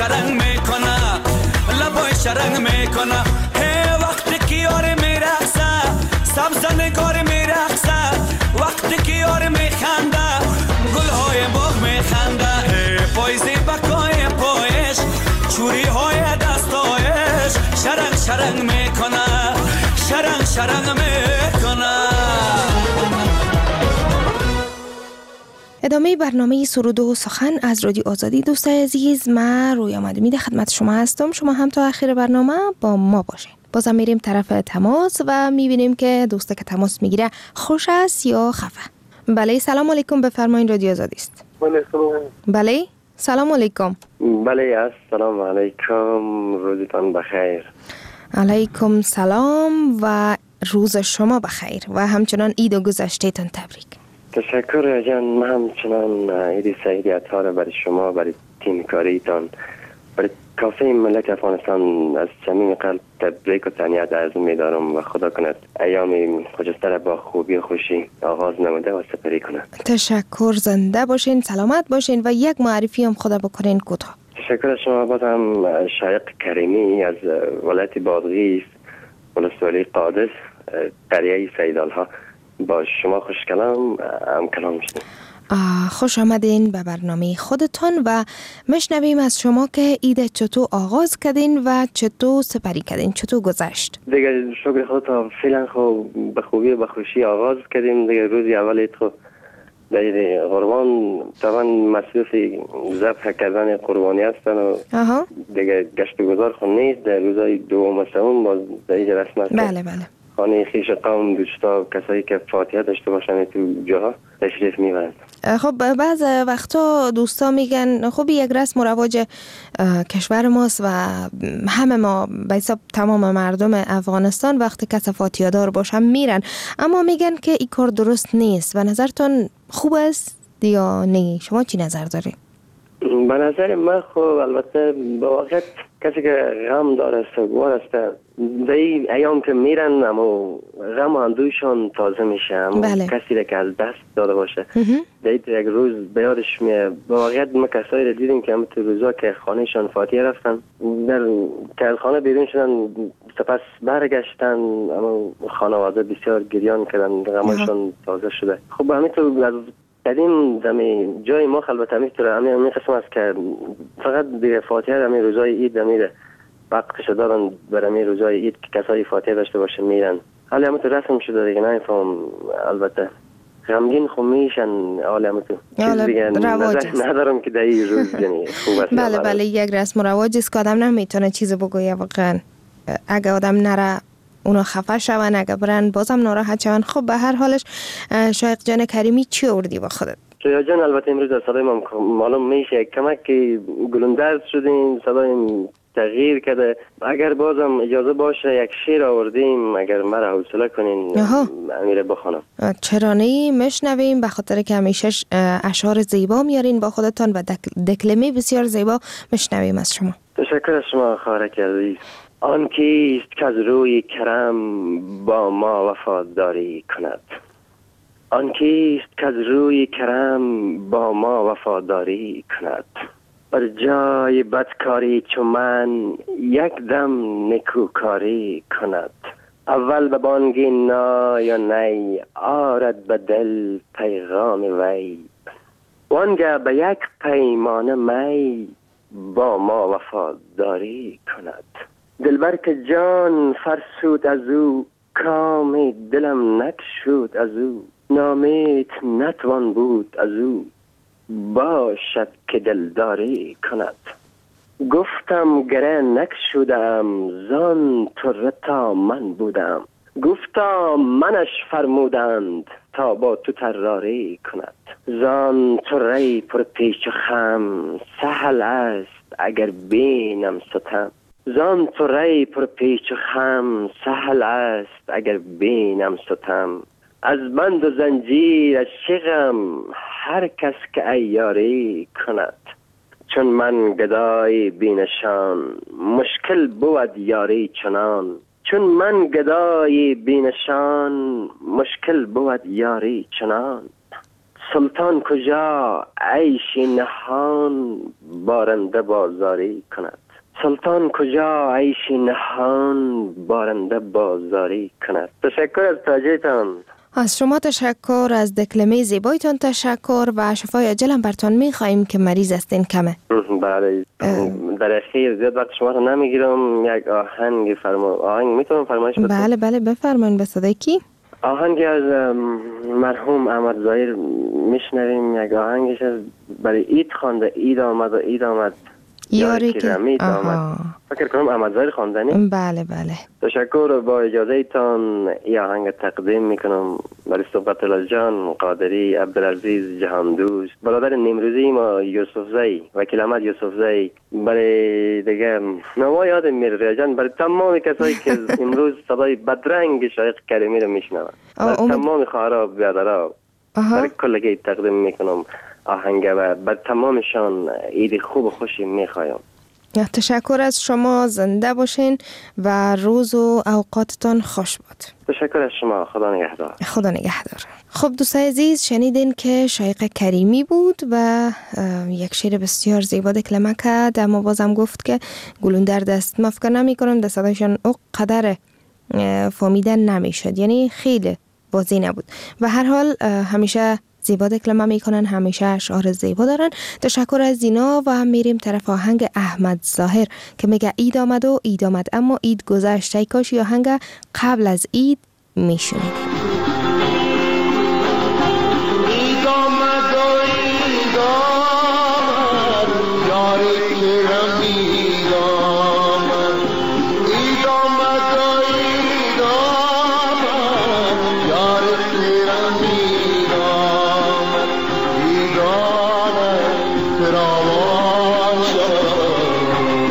S19: شرنگ میکنه لبای شرنگ میکنه وقتی که یار میرقصه سبز نگار میرقصه وقتی که یار میخنده گلهای باغ میخنده پایزی بکای پایش چوری های دستایش شرنگ شرنگ میکنه شرنگ شرنگ میکنه.
S13: ادامه برنامه سرود و سخن از رادیو آزادی. دوستای عزیز، من رویا مدمی در خدمت شما هستم. شما هم تا آخر برنامه با ما باشین. بازم میریم طرف تماس و میبینیم که دوسته که تماس میگیره خوش است یا خفه. بله سلام علیکم، بفرمایید رادیو آزادی است. بله سلام علیکم.
S20: بله السلام علیکم، روزتان بخیر.
S13: علیکم سلام و روز شما بخیر و همچنان عید و گذشتهتان تبریک.
S20: تشکر جان. من همچنان عید سعید عطار برای شما، برای تیم کاریتان، برای کافه ملت افغانستان از صمیم قلب تبریک و تهنیت عرض می‌دارم و خدا کند ایام خجسته با خوبی و خوشی آغاز نموده و سپری کند.
S13: تشکر، زنده باشین، سلامت باشین و یک معرفی هم خدا بکنین کوتاه.
S20: تشکر از شما. بازم شایق کریمی از ولایت بادغیس، ولسوالی قادس، قریه سیدالها، با شما خوش کلام هم کلام شدیم.
S13: خوش آمدین به برنامه خودتان و مشنویم از شما که عید چطور آغاز کردین و چطور سپری کردین، چطور گذشت؟
S20: دیگه شکر خدا فعلا خوب به خوبی و به خوشی آغاز کردیم. دیگه روزی اول عید خود در قربان طبعا مصروف ذبح کردن قربانی هستن و دیگه گشت و گذار خود نیست. در روزهای دوم و سوم باز در این رسم هست.
S13: بله بله.
S20: خانه خیش قوم دوستا کسایی که فاتحه داشته باشن تو جاها تشریف میبرند.
S13: خب بعض وقتا دوستا میگن خب یک رسم و رواج کشور ماست و همه ما به حساب تمام مردم افغانستان وقتی کس فاتحه دار باشن میرن، اما میگن که این کار درست نیست. و نظرتون خوب است یا نه؟ شما چی نظر دارید؟
S20: به نظر من خب البته به واقع کسی که غم داره سوگوار است در این ایام که میرن اما غم و اندوشان تازه میشه. اما کسی را که از دست داده باشه در یک روز به یادش میه. به واقع ما کسایی را دیدیم که هم تو روزا که خانهشان فاتحه رفتن در که خانه بیرون شدن سپس برگشتن اما خانواده بسیار گریان کردن، غمشان تازه شده. خب همینطور از قدیم دمی جای ما البته همینطوره. همین قسم است که فقط دیگه فاتحه همین روزای عید میره وقتش دارن برای همین روزای عید که کسایی فاتحه داشته باشه میرن. حالا همینطور رسم شده دیگه نمیفهم. البته غمگین خب میشن حالا همینطور چیز دیگه ندارم که در این روز یعنی خوب است.
S13: بله بله یک رسم و رواج است که آدم نمیتونه چیز بگویه. واقعا اگه آدم نره اونا خفه شون، اگه برن بازم ناراحت شون. خب به هر حالش شایق جان کریمی چی آوردی با خودت؟
S20: شایق جان البته امروز از صدای ما معلوم میشه کمک که گلندرد شدیم، صدای تغییر کرده. اگر بازم اجازه باشه یک شعر آوردیم، اگر مرا حوصله کنین امیره بخونم.
S13: چرا نه؟ مشنویم، به خاطر که همیشه اشعار زیبا میارین با خودتان و دکلمه بسیار زیبا. مشنویم از شما.
S20: تشکر از شما خواهر عزیز. آن کیست که از روی کرم با ما وفاداری کند؟ آن کیست که از روی کرم با ما وفاداری کند؟ بر جای بدکاری چو من یک دم نکوکاری کند. اول به بانگی نا یا نی آرد به دل پیغام وی، وانگه به یک پیمانه می با ما وفاداری کند. دلبر که جان فرسود از او، کام دلم نکشود از او، نامید نتوان بود از او، باشد که دلداری کند. گفتم گره نکشودم زان طره تا من بودم، گفتا منش فرمودند تا با تو طراری کند. زان طره پر پیچ و خم سهل است اگر بینم ستم، زان طره پر پیچ و خم سهل است اگر بینم ستم. از بند و زنجیر از چغم هر کس که عیاری کند. چون من گدای بینشان مشکل بود یاری چنان، چون من گدای بینشان مشکل بود یاری چنان. سلطان کجا عیش نهان بارنده بازاری کند. سلطان کجا عیش نهان بارنده بازاری کند. تشکر از توجهتان.
S13: از شما تشکر، از دکلمه زیبایتان تشکر و شفای عاجل برتان می‌خواهیم که مریض هستین کمه.
S20: بله. در اخیر زیاد وقت شما رو نمیگیرم. یک آهنگ میتونم فرمایش بدم؟
S13: بله بله بفرمایید. به صدای کی؟
S20: آهنگی از مرحوم احمد ظاهر میشنویم. یک آهنگش از برای عید خوانده. عید آمد
S13: یاری که
S20: رمید آمد. فکر کنم احمد ظاهر خواندنی.
S13: بله بله.
S20: تشکر. با اجازه تان این آهنگ تقدیم میکنم برای صحبت الله جان قادری، عبدالعزیز جهاندوست، برادر نمروزی ما یوسف زی، وکیل احمد یوسف زی، برای دیگه نوای یاد میره جان، برای تمام کسایی که امروز صدای بدرنگ شایق کریمی رو میشنون، برای تمام خواهرها برادرها، برای کلگی تقدیم میکنم آهنگ و بر تمامشان عید خوب و خوشی میخوایم.
S13: تشکر از شما. زنده باشین و روز و اوقاتتان خوش باد.
S20: تشکر از شما. خدا نگهدار.
S13: خدا نگهدار. خب دوستای عزیز، شنیدین که شایق کریمی بود و یک شعر بسیار زیبا دکلمه کرد، اما بازم گفت که گلون در دست مفکر نمی کنم در صدایشان او قدر فهمیدن نمیشد، یعنی خیلی واضح نبود. و هر حال همیشه زیبا دکلمه میکنن، همیشه اشعار زیبا دارن. تشکر از اینا و هم میریم طرف آهنگ احمد ظاهر که میگه عید آمد و عید آمد اما عید گذشت. ای کاش آهنگ قبل از عید میشونید.
S21: عید آمد و عید آمد یاری که رمید آمد. عید آمد و عید آمد یاری که رمید آمد. عیدانه فراوان شد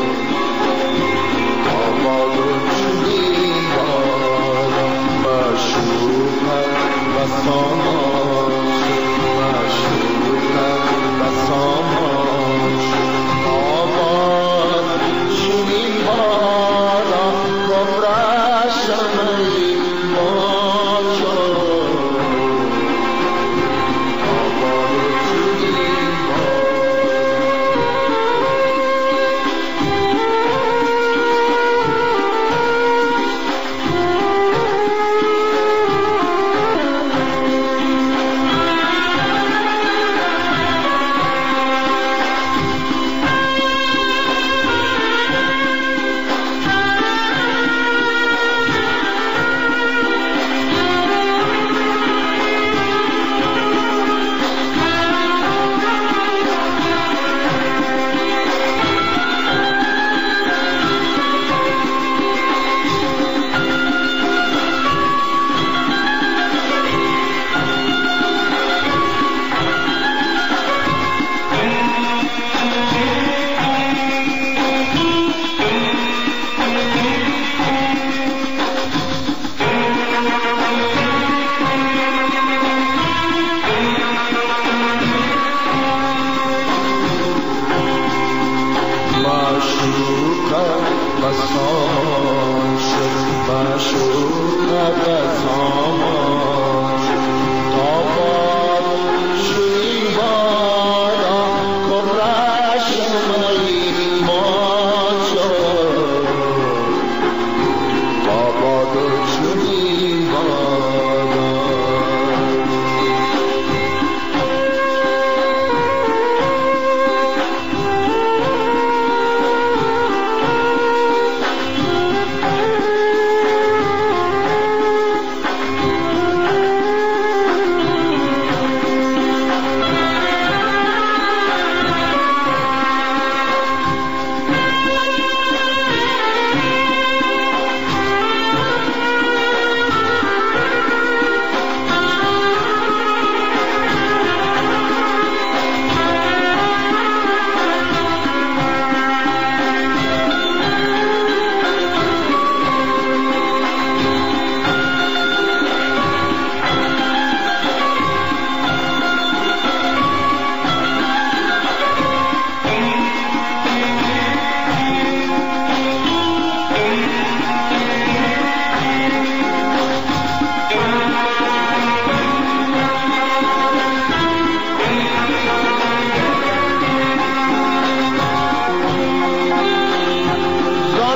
S21: آباد و چنین باران مشروب و سامان مشروب و سامان آباد چنین باران گمرش شمعی ما شد آباد چنین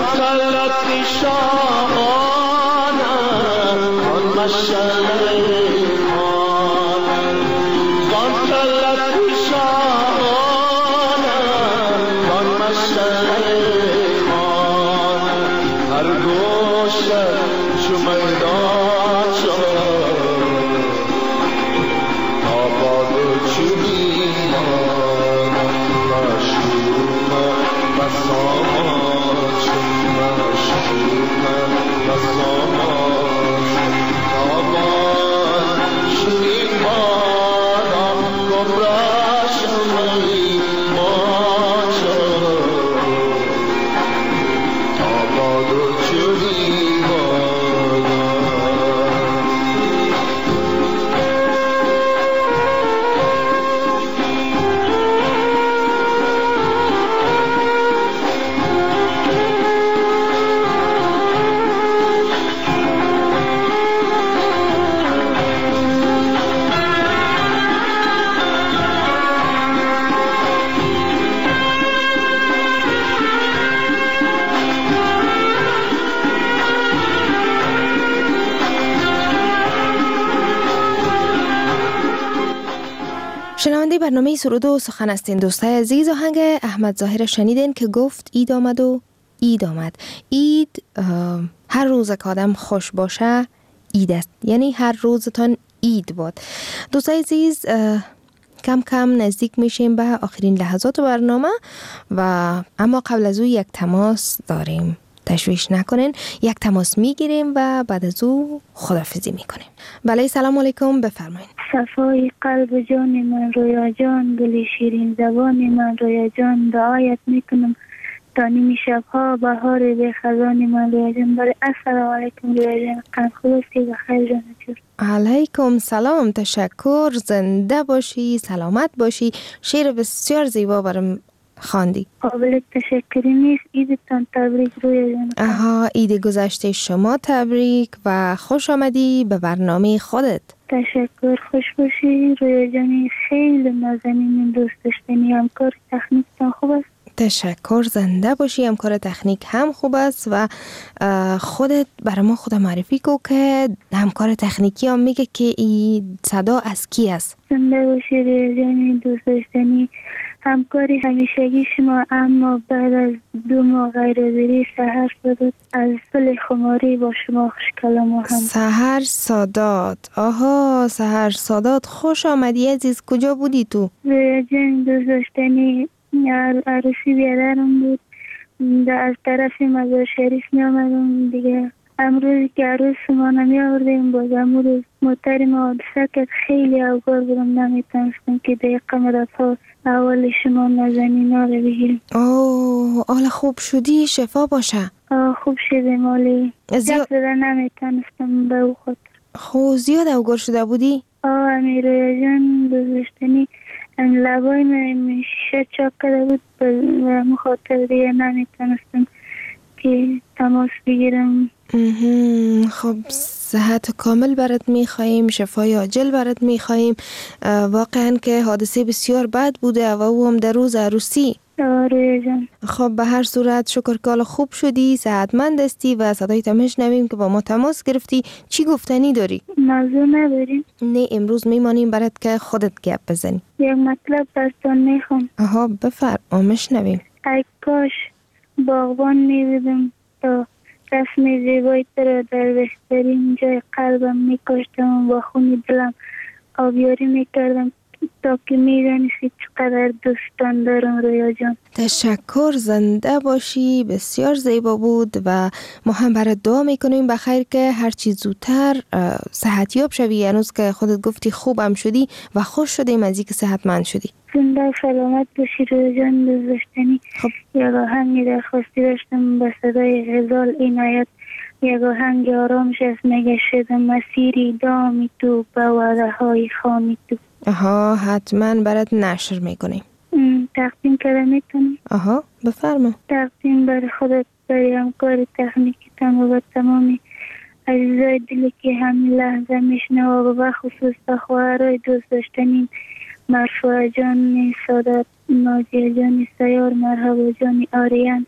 S21: طلت شاهانه آن مشعل ایمان زان طلت شاهانه آن مشعل ایمان هر گوشه چو میدان شد آباد چو بیمان مشروم بساماش مشروم بساماش آباد چو بیمان گمراه شمی ماشا آباد چو بیمان
S13: شنونده برنامه سرود و سخن هستین دوستای عزیز. آهنگ احمد ظاهر شنیدین که گفت اید آمد و اید آمد. اید هر روز که آدم خوش باشه اید است، یعنی هر روزتان اید باد. دوستای عزیز کم کم نزدیک میشیم به آخرین لحظات برنامه و اما قبل از او یک تماس داریم. تشویش نکنین، یک تماس میگیریم و بعد از او خداحافظی میکنیم. بله سلام علیکم، بفرمایید.
S2: صفای قلب جان من رویا جان، گل شیرین زبان من رویا جان، دعایت میکنم تا نیم شبها بهار به خزان من رویا جان. بله السلام علیکم رویا جان، قند خلوصی بخیر جان.
S13: علیکم سلام، تشکر، زنده باشی، سلامت باشی. شعر بسیار زیبا برام خواندی.
S2: قابل تشکری نیست. عیدتان تبریک رویا جان.
S13: آها، عید گذشته شما تبریک و خوش آمدی به برنامه خودت.
S2: تشکر، خوش باشی رویا جانی. خیلی نازنین، دوست داشتنی. همکار تکنیکتان خوب است؟
S13: تشکر، زنده باشی. همکار تکنیک هم خوب است و خودت برای ما خود معرفی کو که همکار تکنیکی هم میگه که این صدا از کی است.
S2: زنده باشی رویا جانی، دوست داشتنی. همکاری همیشگی شما، اما بعد از 2 ماه غیرحاضری سحر سادات از پل خماری با شما خوش کلام هم.
S13: سحر سادات، آها سحر سادات، خوش آمدی عزیز. کجا بودی تو؟
S2: رویا جان دوست داشتنی، عروسی بیادرم بود، از طرف مزار شریف می آمدم دیگه. امروز که عروس ما نمی آوردیم، باز امروز محترم حادثه که خیلی اوگار بودم، نمیتونستم که دقیقه مرتها اول شما نازنین ها رو بگیریم.
S13: اوه، حالا خوب شدی؟ شفا باشه.
S2: خوب شدیم، حالی جب زده نمیتونستم به او خاطر.
S13: خب زیاد اوگار شده بودی؟
S2: امیر جان دوستشتنی لبای من شیشه چاک کرده بود، به مخاطر دیگه نمیتونستم که تماس بگیرم.
S13: خب صحت کامل برات میخواییم، شفای عاجل برات میخواییم. واقعا که حادثه بسیار بد بوده و او هم در روز عروسی.
S2: آره جان.
S13: خب به هر صورت شکر که حالا خوب شدی، صحتمند هستی و صدای تمشنویم که با ما تماس گرفتی. چی گفتنی داری؟
S2: موضوع نداریم؟
S13: نه، امروز میمانیم برات که خودت گپ بزنی.
S2: یک مطلب براتون میخوام.
S13: آها بفرما، میشنویم.
S2: ای کاش باغبان میبودم تا رسم زیبایی را در بهترین جای قلبم میکاشتم و با خون دلم آبیاری میکردم تا که میدانستی چقدر دوستان دارم رویا جان.
S13: تشکر، زنده باشی. بسیار زیبا بود و ما هم برات دعا میکنیم بخیر که هر چیز زودتر صحتیاب شوی. هنوز که خودت گفتی خوبم شدی و خوش شدیم از اینکه صحتمند شدی.
S2: زنده سلامت باشی رویا جان دوست داشتنی. یک آهنگی درخواستی داشتم به صدای غزال عنایت، یک آهنگ آرامش از نگشت مسیری دامی تو به وعده های خامی تو.
S13: آها، حتما برات نشر میکنیم.
S2: تقدیم کرده میتونی؟
S13: آها بفرما.
S2: تقدیم بر خودت، برای همکار تکنیکتان و به تمامی عزیزای دلی که همین لحظه میشنوه و به خصوص به خواهرای دوست داشتنی مرفوع جان سادات، ناجیه جان سیار، مرحبا جان آریان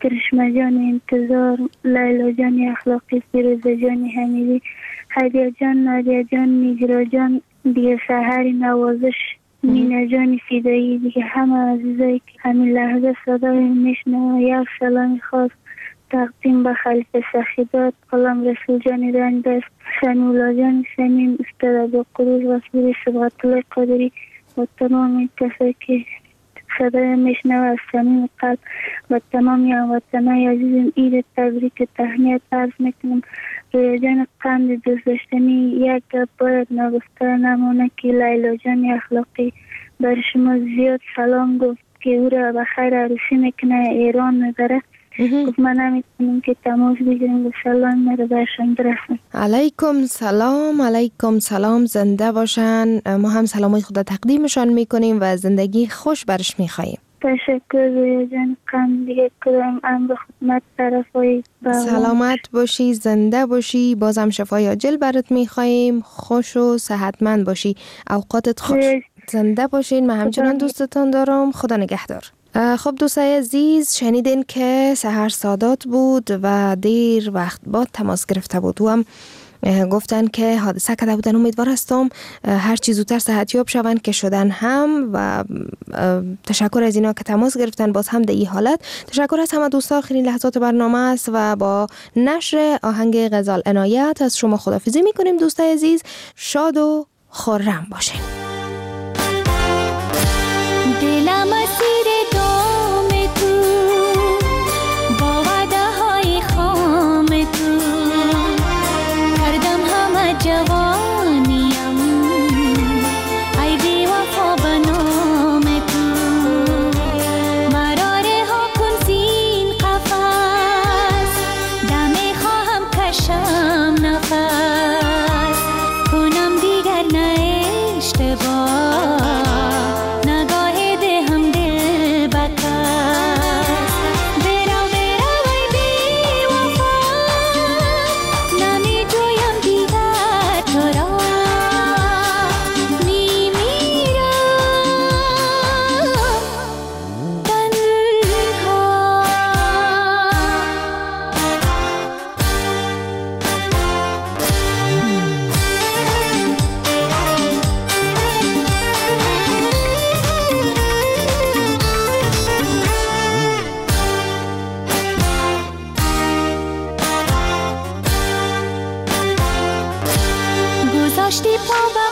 S2: کرشمه جان انتظار، لیلا جان اخلاقی، فیروزه جان حمیدی، هدیه جان، نادیه جان، میگرا جان، دیگه سحر نوازش، مینا جان فیدایی، دیگه همه عزیزایی که همین لحظه صدای میشنوه یک سلام خاص تقدیم به خلیفه سخیدات، قلم رسول جان رنگدست، سمیولا جان سمیم، استاد عبدالقدوس وسیلی، صبغت الله قادری و تمام کسایی که صدای میشنوه از صمیم قلب و تمامی هموطنای عزیزم عید تبریک تهنیت عرض میکنم. رویا جان قند دوست داشتنی، یک گپ باید نگفته نمونه که لیلا جان اخلاقی بر شما زیاد سلام گفت که او را به خیر عروسی میکنه، ایران میبره. گفت من نمیتونم که تماس بگیرم و سلام میره برشان برسن.
S13: علیکم سلام، علیکم سلام، زنده باشن. ما هم سلامای خدا تقدیمشان میکنیم و زندگی خوش برش میخواییم.
S2: تشکر رویا جان قند، دیگه کدام امر خدمت طرفای
S13: سلامت باشی، زنده باشی، بازم شفای عاجل برات میخواییم، خوش و صحتمند باشی، اوقاتت خوش، زنده باشین. من همچنان دوستتان دارم، خدا نگهدار. خب دوستای عزیز، شنیدین که سحر سادات بود و دیر وقت بعد تماس گرفته بود و هم گفتن که حادثه کرده بودن. امیدوار هستم هر چی زودتر صحتیاب شوند که شدن هم و تشکر از اینا که تماس گرفتن باز هم در این حالت. تشکر از همه دوستا. آخرین لحظات برنامه است و با نشر آهنگ غزال عنایت از شما خداحافظی میکنیم. دوستای عزیز شاد و خرم باشین.
S4: دلم اسیر دام تو، با وعده های خام تو، کردم همه جوانیم، ای بی وفا به نام تو، مرا رها کن زین قفس، دمی خواهم کشم نفس، کنم دیگر نه اشتباه، گذاشتی پا